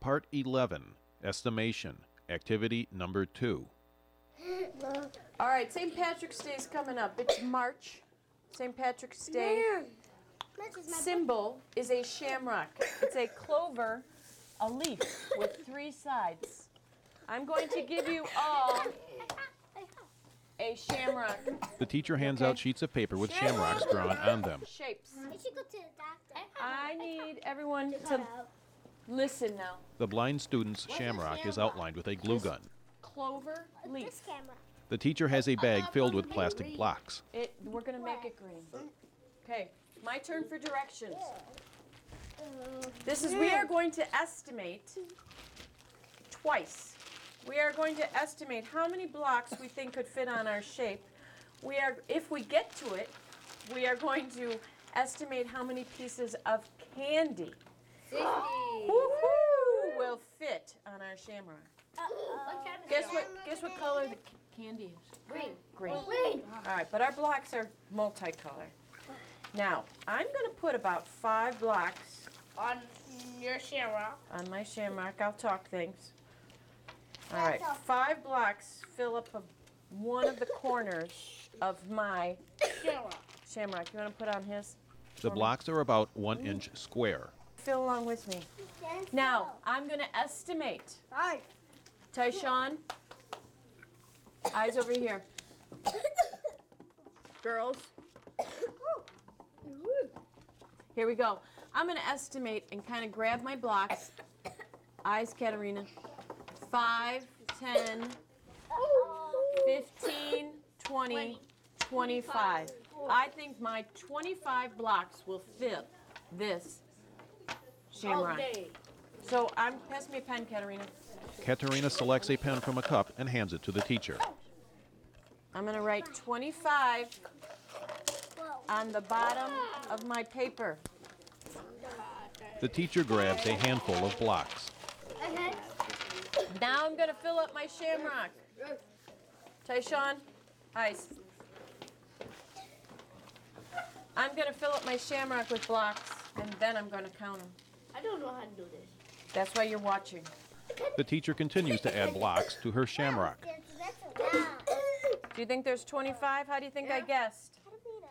Part 11, Estimation, Activity Number 2. All right, St. Patrick's Day is coming up. It's March. St. Patrick's Day symbol is a shamrock. It's a clover, a leaf with 3 sides. I'm going to give you all a shamrock. The teacher hands out sheets of paper with shamrocks drawn on them. Shapes. I need everyone to listen now. The blind student's shamrock is outlined with a glue gun. Clover leaf. The teacher has a bag filled with plastic blocks. We're going to make it green. Okay, my turn for directions. We are going to estimate twice. We are going to estimate how many blocks we think could fit on our shape. If we get to it, we are going to estimate how many pieces of candy will fit on our shamrock. Guess what color the candy is? Green. Green. All right, but our blocks are multicolor. Now, I'm going to put about 5 blocks On your shamrock. on my shamrock. I'll talk things. All right, 5 blocks fill up one of the corners of my shamrock. You want to put on his? The blocks are about 1 inch square. Fill along with me. Now, I'm going to estimate. Tyshawn, eyes over here. Girls. Here we go. I'm going to estimate and kind of grab my blocks. Eyes, Katerina. 5, 10, 15, 20, 25. I think my 25 blocks will fit this shamrock. So pass me a pen, Katerina. Katerina selects a pen from a cup and hands it to the teacher. I'm going to write 25 on the bottom of my paper. The teacher grabs a handful of blocks. Now I'm going to fill up my shamrock. Tyshawn, eyes. I'm going to fill up my shamrock with blocks, and then I'm going to count them. I don't know how to do this. That's why you're watching. The teacher continues to add blocks to her shamrock. Do you think there's 25? How do you think I guessed?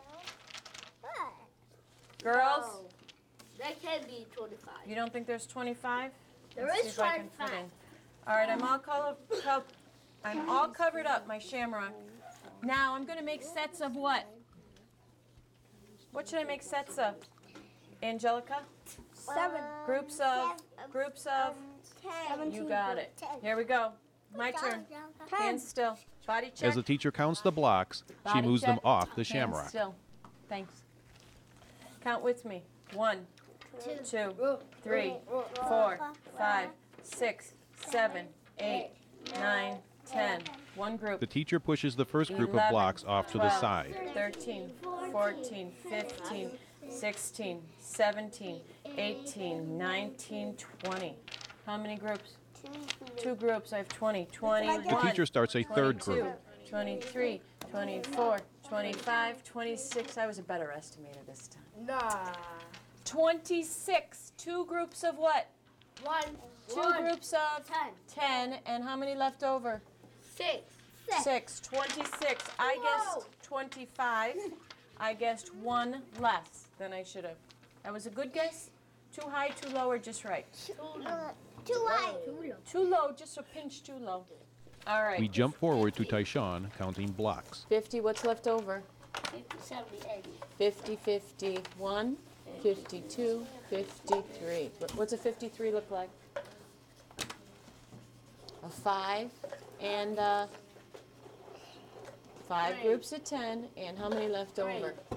Girls? No, that can be 25. You don't think there's 25? There Let's is see if I can fit 25. in. All right, I'm all covered up, my shamrock. Now I'm going to make sets of what? What should I make sets of? Angelica? 7. Groups of? 10. You got it. Here we go. My turn. Hands still. Body check. As the teacher counts the blocks, she Body moves them check. off the Hands shamrock. still. Thanks. Count with me. 1, 2, 3, 4, 5, 6, 7, 8, 9, 10. One group. The teacher pushes the first group of 11, blocks off to the 12, side. 13, 14, 15, 16, 17, 18, 19, 20. How many groups? 2 groups. I have 20. 21. The teacher starts a third 22, group. 23, 24, 25, 26. I was a better estimator this time. Nah. 26. 2 groups of what? 1. 2 groups of 10. And how many left over? 6. 6. 26. I guessed 25. I guessed 1 less than I should have. That was a good guess? Too high, too low, or just right? Too high. Too low, just a pinch too low. All right. We jump forward to Tyshawn counting blocks. 50, what's left over? 50, 70, 80. 50, 51, 52, 53. What's a 53 look like? A 5 and 5 groups of 10, and how many left over?